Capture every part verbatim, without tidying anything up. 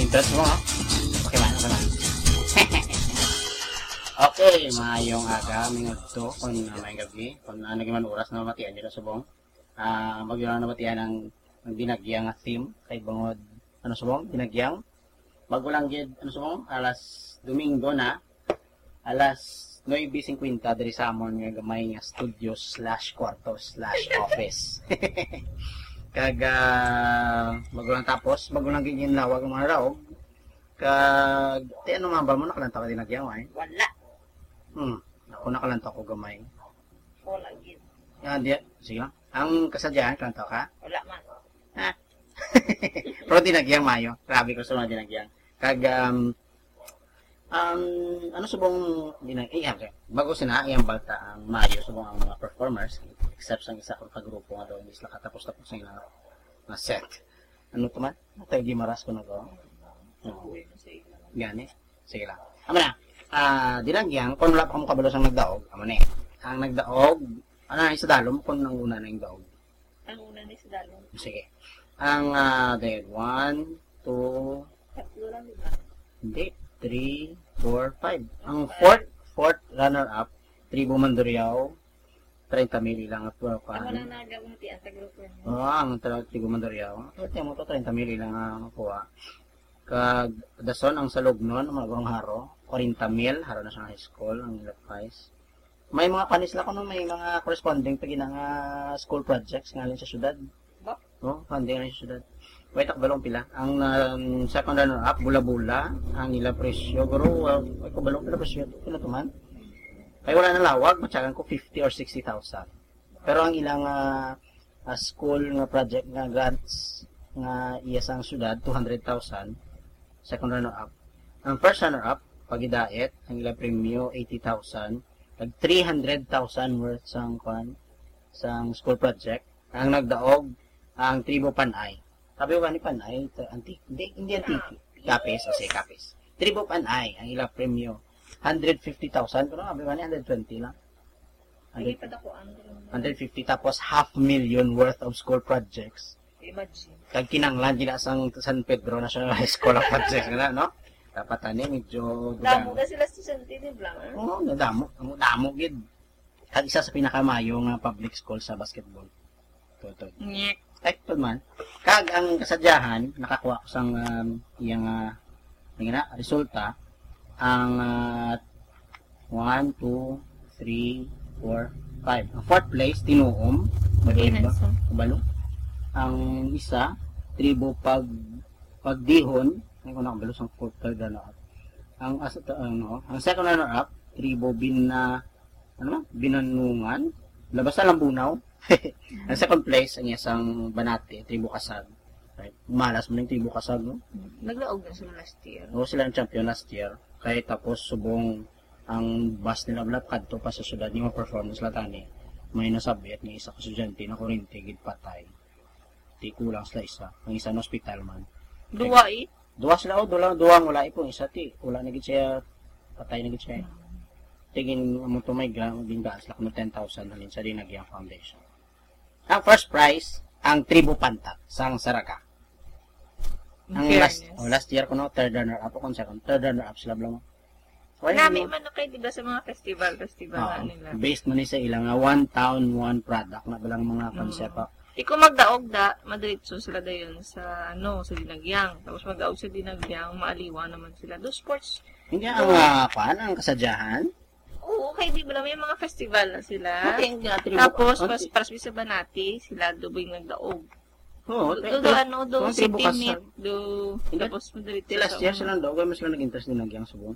nag-interest mo, ha? Okay man, okay man. Okay, mayong aga, may to kung uh, may gabi, kung uh, naging man oras na matiyan dito subong. Ah, uh, magyoon na matiyan ng, ng binagyang theme kay bangod ano subong, binagyang. Bago lang gid ano subong, alas Domingo na, alas nine fifty diri sa amon nga gamay nga studio slash kwarto slash office. Kag uh, bago lang tapos, bago lang gid lawag ang mga raog. Kag ti ano man ba mo nakalanta ka din nagyaw ay? Wala. Hmm, ako nakalanta ko gamay. Wala gid. Yan di, sige lang. Ang kasadyahan kalanta ka? Wala man. Ha? Pero dinagyang mayo. Grabe ko sa mga dinagyang. Kag um, um ano subong dinag eh, okay. Bago sina iyang balta ang mayo subong ang mga performers except sa isa kong kagrupo nga daw hindi sila katapos-tapos sa ilang na set. Ano to man? Tayo gimaras ko na ko. Oh. Gani. Sige lang. Amo na. Ah, uh, dinagyang kung wala pa mo kabalo sang nagdaog, amo ni. Ang nagdaog, ano na sa dalom kung nang una na yung daog. Ang una ni sa dalom. Sige. Ang uh, de one, two, tatlo lang diba? Hindi, three, four, five. Ang fourth, fourth runner-up, Tribo Mandurriao, thirty mili lang at uh, Ako na nagabati ang sa grupo niya. Oo, oh, ang Tribo Mandurriao. Ito mo to, thirty mili lang ang kuha. Kag dason ang salog nun, mga gawang haro, forty mil, haro na sa high school, ang nilap price. May mga panisla ko no, may mga corresponding pag nga school projects nga sa syudad. Ba? Oo, oh, funding nga sa syudad. Wait, takbalong pila. Ang um, second runner-up, bula-bula, ang nila presyo. Guro, uh, ay ko balong pila presyo. Pila tuman? Kaya wala na lawag, matyagan ko fifty or sixty thousand. Pero ang ilang uh, uh, school nga project nga grants nga iya sang syudad, two hundred thousand. Second runner-up. Ang first runner-up, pagidaet, ang ilang premyo, eighty thousand. Nag three hundred thousand worth sang kwan, sang school project. Ang nagdaog, ang Tribo Panay. Sabi ko ni Panay, antique, hindi, hindi antique. Kapis, o sige, kapis. Tribo Panay, ang ilang premyo. one hundred fifty thousand, pero sabi ko ni one hundred twenty lang. Hindi pa ako ang one hundred fifty, tapos half million worth of school projects. Imagine. Kag kinanglan, gina sang San Pedro National High School of Projects, na, no? Dapat ani, medyo... Damo ka sila estudyante, di ba? Oo, oh, damo. Damo, gid. Kag isa sa pinakamayo nga public school sa basketball. Toto. Nyek. Ito man. Kag ang kasadyahan, nakakuha ko sang um, iyang uh, nga resulta, ang uh, one, two, three, four, five. Ang fourth place, Tinuom. Madibba. Kabalo. Ang isa, Tribo Pag Pagdihon. Ay ko nakabalo sang fourth third runner-up. Ang asa ano, ang second runner-up, Tribo Bina ano, Binanungan. Labas na Lambunaw. Ang second place, ang isang Banate, Tribo Kasag. Right? Malas mo na yung Tribo Kasag, no? Naglaog na sila last year. Oo, sila ang champion last year. Kaya tapos subong ang bus nila blap kadto pa sa syudad yung performance latani. May nasabi at ng isa ka estudyante na kurente gid patay. Di kulang sila isa. Ang isa na hospital man. Dua eh. Duwa sila o, duwa, duwa wala ipong isa ti. Wala na gid siya, patay na gid siya. Tigin mo to may gram, bingaan sila kuno ten thousand halin sa Dinagyang Foundation. Ang first prize, ang Tribo Pantat, sang Saraga. Ang last, oh, last year ko no, third runner-up o kung second, third runner-up sila blang. Nami man na kayo, diba, sa mga festival, festival uh, nila. Based man sa ilang uh, one town, one product na balang mga concept. Uh, Ikaw magdaog da, madiretso sila dayon sa, ano, sa Dinagyang. Tapos magdaog sa Dinagyang, maaliwa naman sila. Do sports. Hindi ang, uh, pan, ang kasadyahan. Oo, okay, di ba lang, may mga festival na sila. Okay, uh, tapos, pas, paras sa Banati, sila doboy nagdaog. Oo, do, do, do, ano, do, city meet, do, hindi, tapos madiretso sa... Last year silang daog, mas sila nag-interest din Dinagyang subong.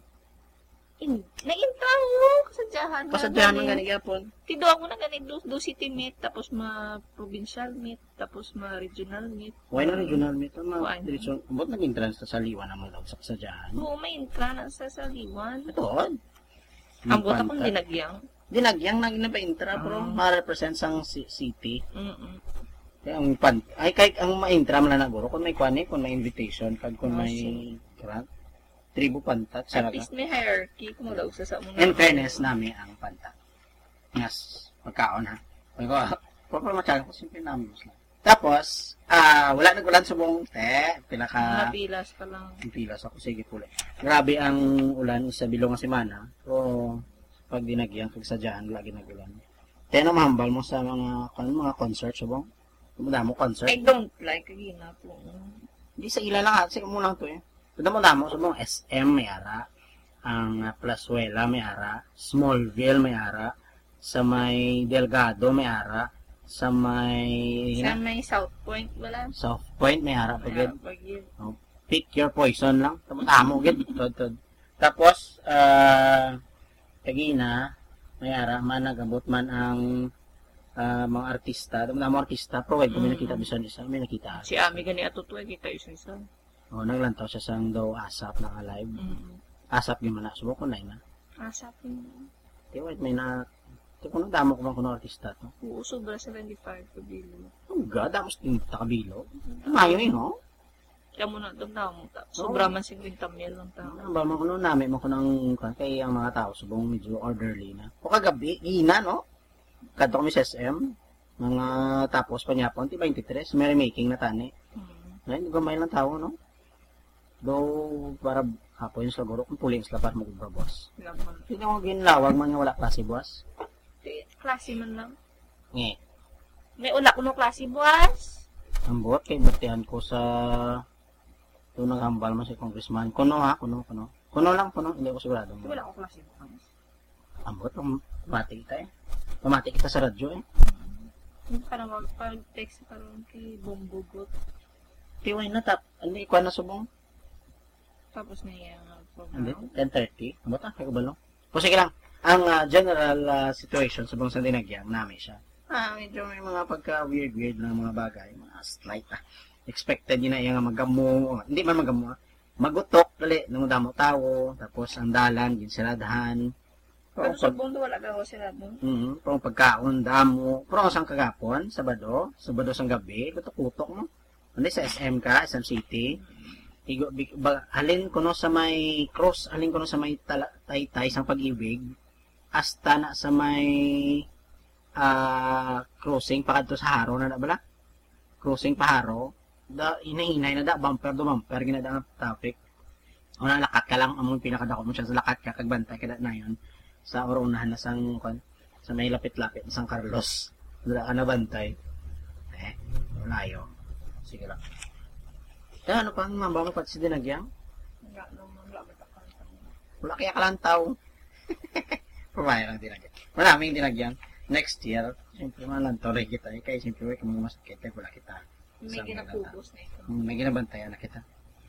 Na-intra mo, kasadyahan. Kasadyahan ng gani gapon. Tido ako na gani, do, do city meet, tapos ma-provincial meet, tapos ma-regional meet. Why na regional meet? Why? Diretso, ba't nag-interest sa Saliwa naman daw sa kasadyahan? Oo, may intra na sa Saliwan. Ito, ang buta kong Dinagyang. Dinagyang naging na pa-intra, uh, pero ma-represent sang city. Mm-mm. Kaya ang pan, ay kahit ang ma-intra man na naguro, kung may kwani, kung may invitation, kag kung may grant, Tribo Pantat, At least may hierarchy, kung daw sa sa muna. In fairness namin ang Pantat. Yes, pagkaon ha. Kaya ko, proper matyagan ko, simple namin mas lang. Tapos, ah, wala nag-ulan sa buong te. Pila ka... Mga pilas ka lang. Pilas ako. Sige pula. Grabe ang ulan sa bilong nga semana. Pero, pag dinagyang, pag sadyahan, lagi nag-ulan. Te, ano mahambal mo sa mga, kan, mga concert, subong? Muna mo concert? I don't like kagina po. Hindi sa ila lang, sige mo lang to eh. Ito mo damo, subong S M may ara. Ang uh, Plazuela may ara. Smallville may ara. Sa may Delgado may ara. Sa may... Sa may South Point wala. South Point may ara. Pagid. Pagid. Oh, pick your poison lang. Tamo gid tod tod. Tapos uh, kagina may ara man nagabot man ang uh, mga artista. Tamo mo artista provide kami nakita bisan isa, may nakita. Si Ami gani atutuwa kita isa-isa. Oh, naglantaw siya sang daw asap na live. Mm. Asap gyud man na subo ko na na. Asapin. Di wait may na Di ko nang damo ko man kuno artista to. Oo, sobra seventy-five ka bilo. Oh god, damos ting takabilo. Mayo eh no. Kaya mo na, doon na mo. Sobra man fifty mil lang tao. Ano ba, mga namin mo ko ng, kay ang mga tao, subong medyo orderly na. O kagabi, ina, no? Kadto kami sa S M, mga tapos panyapon, ti twenty-three, may remaking na tani. Hmm. Ay, hindi gamay lang tao, no? Do, para hapon yung siguro, kung puling sila para mag-ubra, boss. Laban. Hindi mo ginlawag, mga wala klase, boss. Di, klase man lang. Nge, May ula ko no klase, boss. ang buot kay batihan ko sa, doon naghambal mo si congressman. Kuno ha, kuno, kuno. Kuno lang, kuno, hindi ako sigurado. Di, wala ko klase, boss. Ang buot, pamati kita eh. Pamati kita sa radyo eh. Yung parang mag-text parang kay Bombogot. Tiway na tap. Ano ikuha na subong? Tapos na yung uh, Hindi, program. ten thirty. Ano ba? Kaya ba no? O sige lang. Ang uh, general uh, situation sa buong Sandinagyang, namin siya. Ah, medyo may mga pagka-weird-weird na mga bagay. Mga slight ah. Expected yun na yung magamo. Hindi man magamo ah. Magutok, dali, nung damo tao. Tapos ang dalan, ginsiladahan. Pero sa bundo wala gawa sila doon. Mm, pero pagkaon, damo. Pero ang kagapon, Sabado, Sabado sang gabi, kutok-kutok no. Hindi sa S M ka, S M City. Igo, big, ba, halin ko no sa may cross, halin ko no sa may tala, taytay sang pag-ibig. Hasta na sa may uh, crossing pakadto sa Haro na da bala. Crossing pa Haro. Da inahinay na da bumper do bumper ginada ang traffic. Una lakat ka lang among pinakadako mo siya sa lakat ka kagbantay kada na yon. Sa orunahan na sang kon sa may lapit-lapit sang Carlos. Dala ka na bantay. Eh, layo. Sige lang. Kaya ano pang mambaw mo pati si Dinagyang? Wala naman, wala matakanta. Wala kaya kalantaw. Pumaya lang Dinagyang. Maraming Dinagyang. Next year, siyempre malantaw rin kita. Eh, kaya siyempre may kamang masakit. Eh, wala kita. May ginapubos na ito. Hmm, may ginabantayan na kita.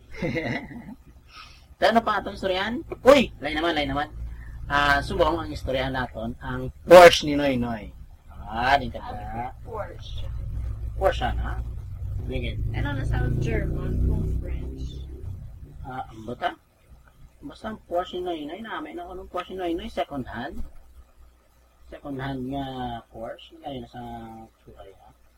Kaya ano pa atong istoryahan? Uy! Lain naman, lain naman. Ah, subong ang istoryahan naton ang Porsche ni Noy Noy. Ah, di ka ta. Porsche. Porsche na. Bigyan. Ano na sa German kung French? Ah, ang bata. Basta ang Porsche ni Noy Noy namin ako ng Porsche ni Noy Noy second hand. Second hand nga Porsche. Ngayon sa Suraya.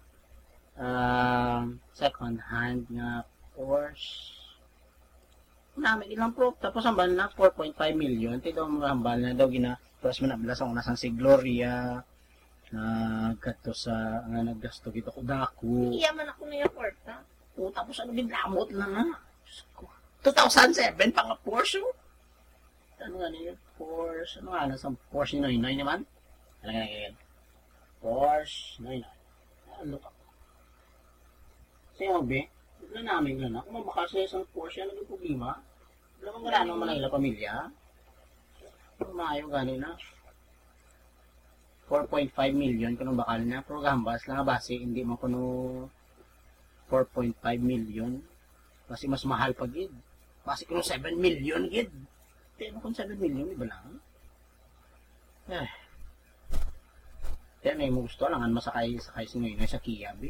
Um, second hand nga Porsche. Namin ilang pro. Tapos ang bal na four point five million. Ito daw mga hambal na daw gina. Tapos manabla sa unasang si Gloria. Nagkato sa nga naggasto gito ko dako. Iya man ako na yung kwarta. O tapos ano binamot lang nga. two thousand seven pa nga Porsche. Ano nga niya? Porsche. Ano nga sa Porsche nine nine naman? Ano nga nga Porsche nine nine. Ano ka? Sa'yo be? Wala namin yun, ha? Kung mabakal sa isang Porsche, ano yung problema? Wala kang gano'n naman ang ilang pamilya. Mayo gano'n na. four point five million kung bakal na. Pero gambas lang base, hindi mo kuno four point five million. Kasi mas mahal pa gid. Base kuno seven million gid. Pero kung seven million, iba lang. Eh. Kaya may mo gusto lang, masakay sakay si Noy Noy sa Kia, be.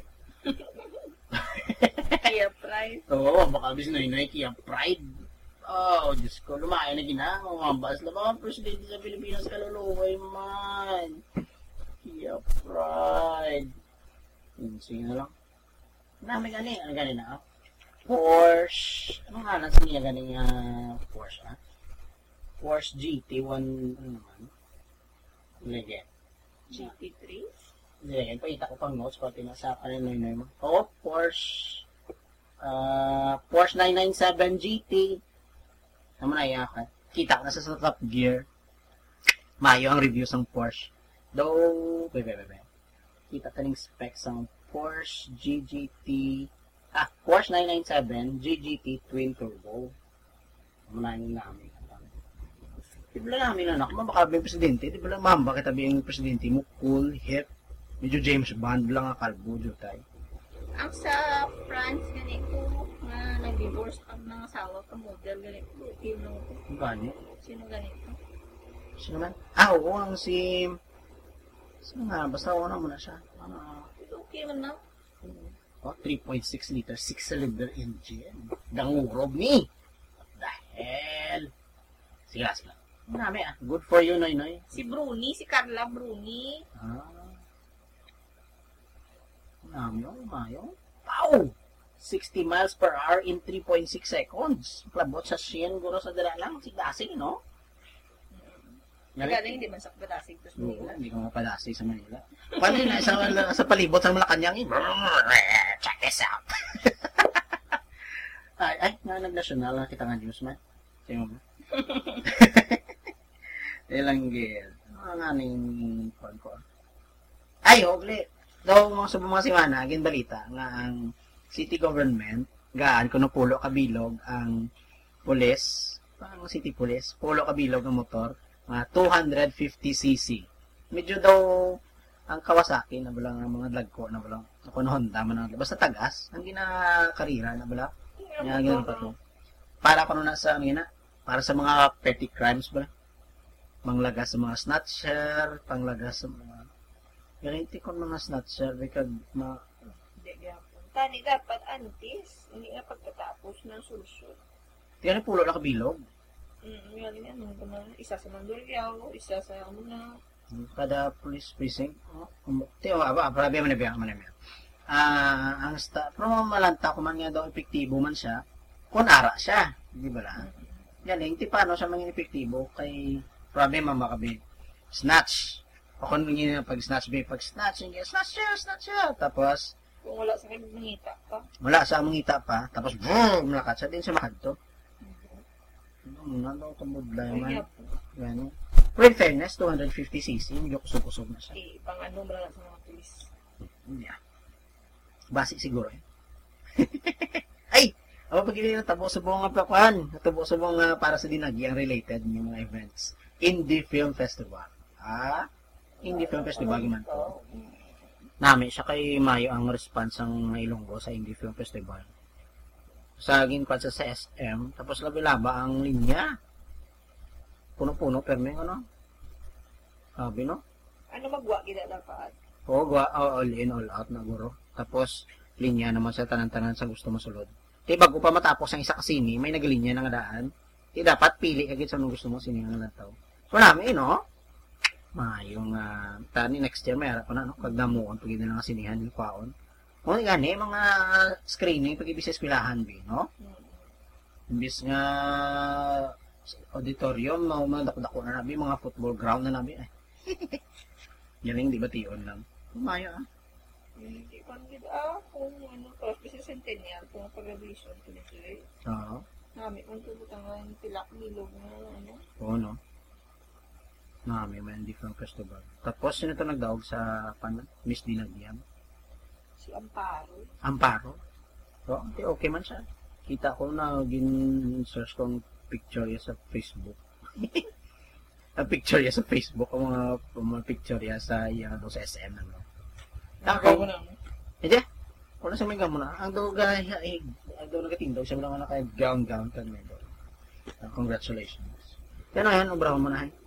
Kaya price. Oo, oh, baka bis Noy Noy Kia Pride. Oh, Diyos ko, lumayan na gina. Mamambas na mga presidente sa Pilipinas kaluluway man. Kia Pride. Sige na lang. Nami gani, ano gani na? Porsche. Ano nga lang sa niya gani nga Porsche, ha? Porsche G T one, ano naman? Legend. G T three? Hindi, ipakita ko pang notes pati nasa kaninoy mo. Oh, Porsche. Uh, Porsche nine ninety-seven G T. Naman na iyakan. Kita ko na sa Top Gear. Mayo ang reviews ng Porsche. Though, wait, wait, wait, wait. Kita ka ng specs ng Porsche G G T. Ah, Porsche nine ninety-seven G G T Twin Turbo. Naman na yung namin. Di ba lang namin anak, mabaka yung presidente. Di ba lang mamba kita yung presidente mo. Cool, hip. Medyo James Bond lang ang kalbo, jutay. Ang sa France, ganito, na nag-divorce ang ng asawa ka model, ganito. Sino, Ang gani? sino ganito? Sino man? Ah, oo, ang si... Sino nga? Basta una mo na siya. Ano? Ito okay man na. Oh, three point six liter, six cylinder engine. Dangurob ni! What the hell? Sige, sige. Marami ah. Good for you, Noy Noy. Si Bruni, si Carla Bruni. Ah. Marami oh, mayo. Pow! sixty miles per hour in three point six seconds. Klabot sa siyen, guro sa dala lang. Sigdasig, no? Galing, hindi man sa Badasig to sa Oo, Manila. hindi ko mapadasig sa Manila. Paano yun? Sa, sa palibot sa Malacanang, eh. Check this out. ay, ay, na nag-national, nakita nga news, man. Sa'yo mo ba? Ilanggil. Ano nga ning kwan ko? Ay, hogli. Daw mga sa mga simana, agin balita nga ang city government, gaan kuno pulo kabilog ang pulis, ang city police, pulo kabilog ang motor, mga two fifty cc. Medyo daw ang Kawasaki na bala nga mga lagko na bala ako na Honda man basta tagas ang ginakarira na bala. Nga ganun pa to. Para kuno na sa ano na para sa mga petty crimes ba? Manglagas sa mga snatcher, panglagas sa mga ganito kon mga snatcher because ma Hindi, gapon. Tani dapat antis, hindi nga pagkatapos ng sulusod. tiyan pulo na kabilog. Mm, yan yan, ano ba na, isa sa Mandurriao, isa sa ano na, Kada police precinct, oh, um, tiyo aba, parabi man na biya man na. Ah, ang sta, pero malanta ko man nga daw epektibo man siya, kun ara siya, di ba lang? Yan eh, hindi paano siya maging epektibo kay problem man makabi. Snatch. O kung hindi pag snatch ba, pag snatch, yung snatch siya, snatch siya. Tapos, kung wala sa kanya mangita pa. wala sa mangita pa, tapos boom, malakat siya din sa makadto. Ano na daw tumudlay Ay, man. gapon. Yan. Pero in fairness, two fifty cc, medyo kusog-kusog na siya. Eh, pang ano ba lang sa mga pulis. Yeah. Basic siguro eh. Ay! Ako pag na tabo sa buong apakuan. Tabo sa buong uh, para sa dinagi ang related ng mga events. Indie Film Festival. Ah? Indie Film Festival man to. Nami siya kay Mayo ang response ang Ilonggo sa Indie Film Festival. Sa ginquad sa S M, tapos labi-laba ang linya. Puno-puno, pero may ano? Sabi no? Ano magwa gina dapat? Oo, gwa, oh, all in, all out na guro. Tapos, linya naman sa tanan-tanan sa gusto masulod. Di bago pa matapos ang isa kasini, may naglinya ng daan. Di dapat pili agad sa gusto mo sini ang lantaw. So, namin, no? Mayong, uh, tani next year, may harap pa na, no? Pag damuon, pag hindi na nga sinihan, yung kwaon. Kung gani, mga screening, pag ibig sa eskwelahan, no? Imbis nga, auditorium, mga mga dako-dako na nabi, mga football ground na nabi, eh. Galing, di ba, tiyon lang? Maya, ah. Hindi pa nila, ah, kung ano, tapos kasi centennial, kung pag-graduation, tuloy-tuloy. Oo. Nami, kung tubutang nga yung tilak, nilog na, ano. Oo, no? Nami, may different festival. Tapos, sino ito nagdaog sa pan, Miss Dinagyang? Si Amparo. Amparo. So, okay, okay man siya. Kita ko na, gin-search kong picture niya sa Facebook. Ang picture niya sa Facebook, ang mga, ang mga picture niya sa, yung, sa S M, ano. Nakaw ko na, no? Hindi. Wala sa may gamo na. Ang daw gaya, eh, ang daw nagatindaw, siya lang naka-gown-gown kan may daw. Uh, congratulations. Kaya na yan, ubrahan mo na, eh.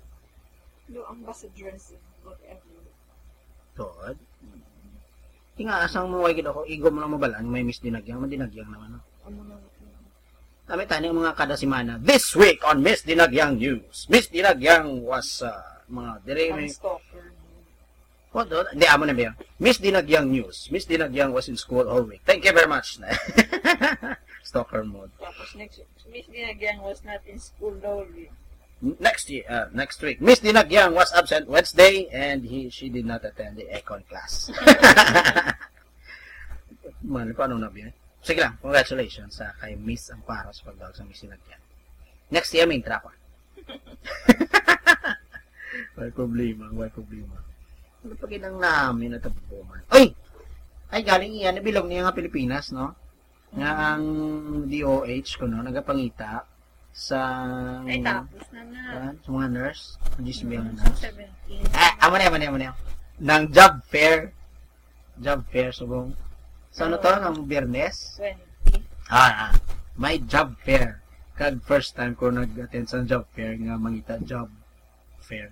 Do ambassadors and whatever. Todd. Tinga, asang mo wagid ako, igo mo lang mabalaan, may Miss Dinagyang, madinagyang naman, no? Ano na, Kami tayo mga kada semana. This week on Miss Dinagyang News. Miss Dinagyang was, uh, mga dire, may... ang stalker. What do? Hindi, amo na ba yun? Miss Dinagyang News. Miss Dinagyang was in school all week. Thank you very much. Stalker mode. Tapos next, Miss Dinagyang was not in school daw. Next year, uh, next week, Miss Dinagyang was absent Wednesday and he she did not attend the econ class. Man, paano na biyan? Sige lang, congratulations sa kay Miss Amparo sa pagdawag sa Miss Dinagyang. Next year, may trapa. May problema, may problema. Ano pa ginang namin na tabuman? Ay! Ay, galing iyan, nabilog niya nga Pilipinas, no? Nga ang D O H ko, no? Nagapangita sa... Ay, tapos na na. Uh, sa mga nurse. Hindi sabihin ng Sa nurse. seventeen. Ah, amo na, amo na, amo na. Nang job fair. Job fair, subong. Sa ano to? Nang Biyernes? twenty. Ah, ah. May job fair. Kag first time ko nag-attend sa job fair nga mangita job fair.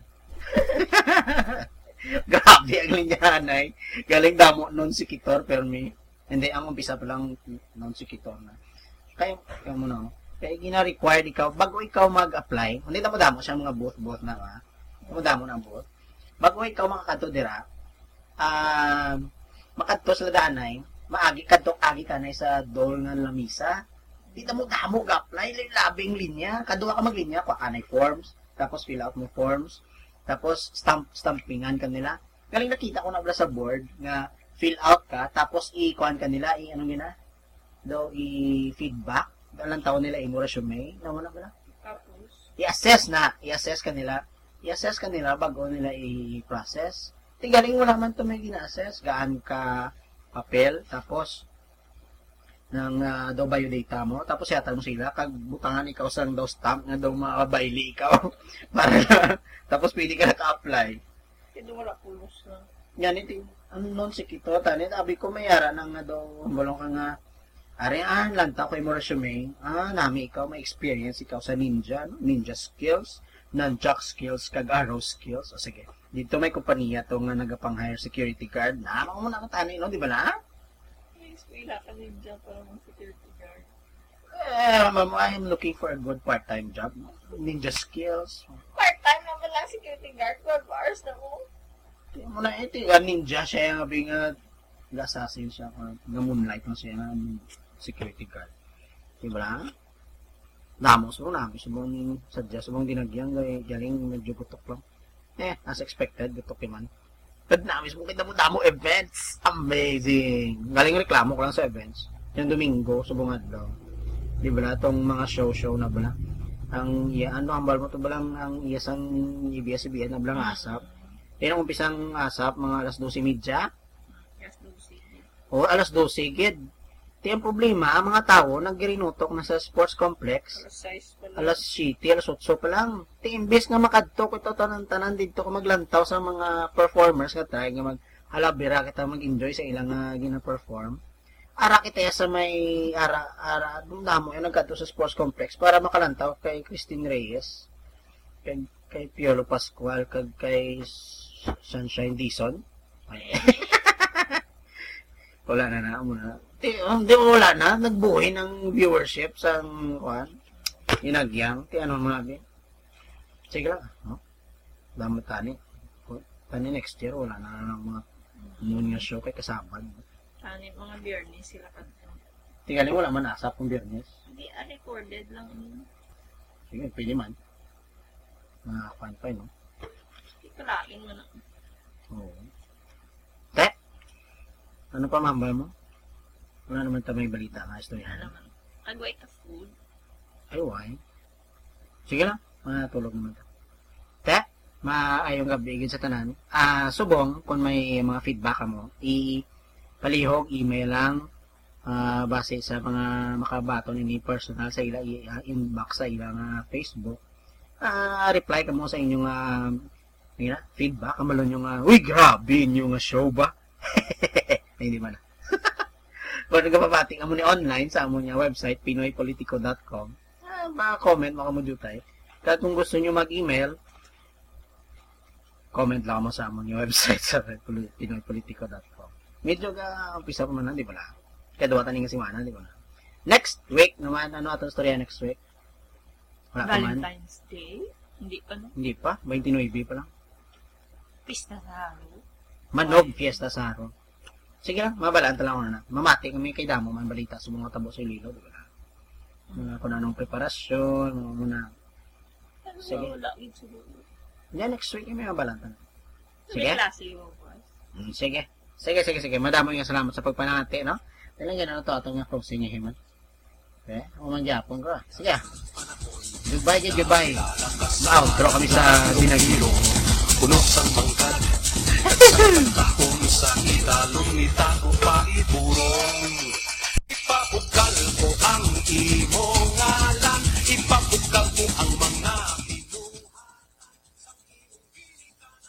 Grabe ang linyahanay. Galing damo non si Kitor pero may hindi ang umpisa pa lang non si Kitor na. Kaya kaya mo na. Kaya gina-required ikaw bago ikaw mag-apply. Hindi na mo damo siya mga booth-booth na ba? Mo damo na booth. Bago ikaw makakadto dira, ah um, makadto sa danay, maagi kadto agi kanay sa door nga lamisa. Di na mo damo ga-apply labing linya. Kaduha ka maglinya ko anay forms, tapos fill out mo forms, tapos stamp stampingan kanila. Galing nakita ko na bala sa board nga fill out ka, tapos i-kuan kanila, i ano gina? Do i-feedback. Dalang taon nila imo resume, na wala bala. Tapos, I-assess na, i-assess kanila. I-assess kanila bago nila i-process. Di galing wala man to may gina-assess, gaan ka papel, tapos ng uh, daw biodata mo, tapos yata mo sila, kag butangan ikaw sang daw stamp nga daw makabayli ikaw. Para na, tapos pwede ka naka-apply. hindi wala pulos na. Yan, ito, ano nun si Kito, tanit, abi ko mayara nang nga daw, balong ka nga, ari, ah, lantaw ko yung resume, ah, nami ikaw, may experience ikaw sa ninja, no? Ninja skills, nunchuck skills, kag arrow skills, o sige, dito may kompanya to nga nagapang-hire security guard, na, mga mo nakatani, no, di ba na? May eskwela ka ninja para mga security guard. Eh, ma'am, I'm looking for a good part-time job, ninja skills, Part-time naman lang security guard. twelve hours na mo. tingnan mo na, ito, yung ninja siya, nga bing, uh, assassin siya, or nga moonlight na siya, nga security guard. Di ba lang? Namo, so nami, subong sadya, subong dinagyang, galing medyo gutok lang. Eh, as expected, gutok man. Pag nami, subong kita mo damo events. Amazing! Galing reklamo ko lang sa events. Yung Domingo, subong adlaw. Di ba lang, itong mga show-show na ba lang? Ang, iya, ano, ambal mo to ba lang, ang iyasang I B S C B N na ba lang asap? Yan ang umpisang asap, mga alas dose media. Yes, no, sige. O alas dose, gid. Di ang problema, ang mga tao naggirinutok na sa sports complex. Alas size pala. Alas City, alas otso pa lang. Di imbes nga makadto ito tanan-tanan dito ko maglantaw sa mga performers nga tayo nga mag halabira kita mag-enjoy sa ilang uh, gina-perform. Ara kita sa may ara ara dumdamo yung nagkadto sa sports complex para makalantaw kay Christine Reyes, kay kay Piolo Pascual, kag kay Sunshine Dizon. Wala na na muna. Di, um, di wala na. Nagbuhay ng viewership sa kuan. Inagyang. Ti ano mo nabi. Sige lang. No? Damo tani. Tani next year wala na ng mga munya show kay kasabad. Tani, mga biyernes sila kanto. Tingali wala man asap kung Biyernes. Hindi, ah, recorded lang. Sige, pwede man. Mga kuan pa, no? Hindi ko lain mo na. Oo. Te? Ano pa mambal mo? Wala naman tayo may balita nga Wala istorya. naman. Agway ka food. Ay, why? Sige lang. Matulog naman ta. Te? Maayong gabi igin sa tanan. Ah, subong, kung may mga feedback ka mo, i-palihog, email lang, ah, base sa mga makabato ni personal sa ilang uh, inbox sa ilang uh, Facebook. Ah, reply ka mo sa inyong uh, nila, feedback, kamalon yung, uh, uy, grabe inyong uh, show ba? Ay, hindi ba na? Kung nagpapati ka mo ni online sa among niya website, pinoy politico dot com, ah, mga-comment, makamudutay. Kaya kung gusto nyo mag-email, comment lang mo sa among niya website sa pinoy politico dot com. Medyo ka, umpisa pa man na, di ba na? Kaya duwatan nga si Mana, di ba na? Next week naman, ano atong storya next week? Wala pa man. Valentine's Day? Hindi pa no? Hindi pa, twenty-nine pa lang. Pista sa halo. Manog fiesta sa araw. Sige lang, mabalaan lang na. Mamati kami kay Damo man balita sa mga tabo sa Ililo, di ba na? Mga kung anong preparasyon, mga muna. Ano Sige. Wala, gid siguro. Yan, next week yung may mabalatan. Sige? Sige? Klase mo, boss. Mm, sige. Sige, sige, sige. Madamo nga salamat sa pagpanati, no? Talang yan, ano to, atong nga closing niya, himan. Okay? Umang gyapon ko. Sige. Goodbye, kid, goodbye. Ma-outro kami sa Dinagiro. Puno sa bangkad. Sa tahong sa italong ni Tago pa iburong.